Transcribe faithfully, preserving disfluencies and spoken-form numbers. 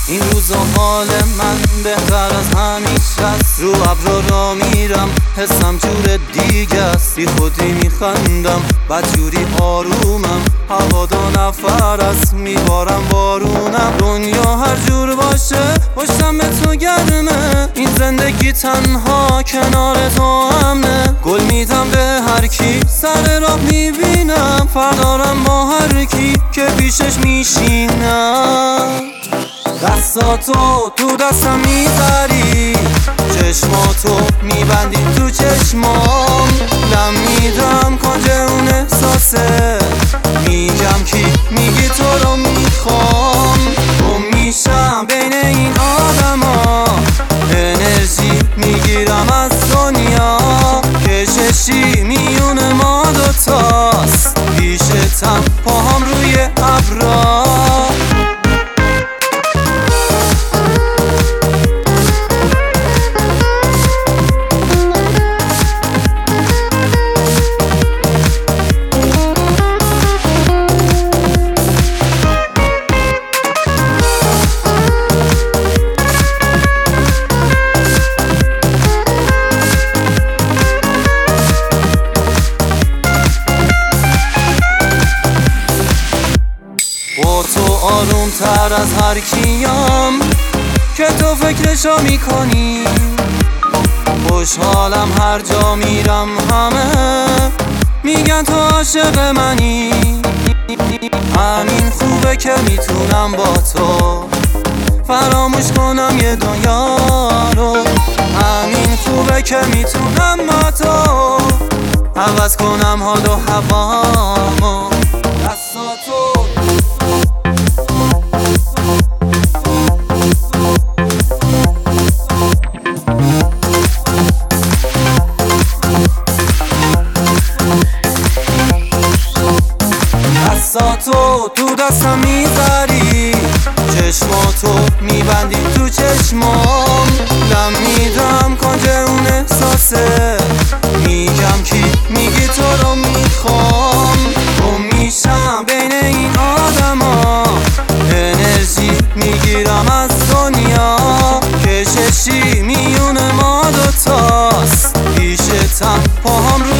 این روزا حال من بهتر از همیشه است. رو ابرا را میرم حسم جور دیگه است. بی خودی میخندم بدجوری آرومم. هوا دو نفر است میبارم بارونم. دنیا هر جور باشه پشتم به تو گرمه. این زندگی تنها کنار تو امنه. گل میدم به هر کی سر راه میبینم. فردارم با هر کی که پیشش میشینم. دستاتو تو دستم میذاری، چشماتو میبندی تو چشمام. لم میدم کنج اون احساسه، میگم کی میگی تو رو میخوام. گم میشم بین این آدما، انرژی میگیرم از دنیا. کششی میون ما دوتاست، پیشتم پاهم روی ابرا. با تو آروم تر از هر کیم که تو فکرشو میکنی. خوشحالم هر جا میرم همه میگن تو عاشق منی. همین خوبه که میتونم با تو فراموش کنم یه دنیا رو. همین خوبه که میتونم با تو عوض کنم حال و هوامو. دستاتو دستاتو تو دستم میذاری، چشماتو میبندی تو چشمام. لم میدم کنج اون احساسه، میگم کی میگی تو رو میخوام. گم میشم بین این آدما، انرژی میگیرم از دنیا. کششی میون ما دوتاست، پیشتم پاهم رو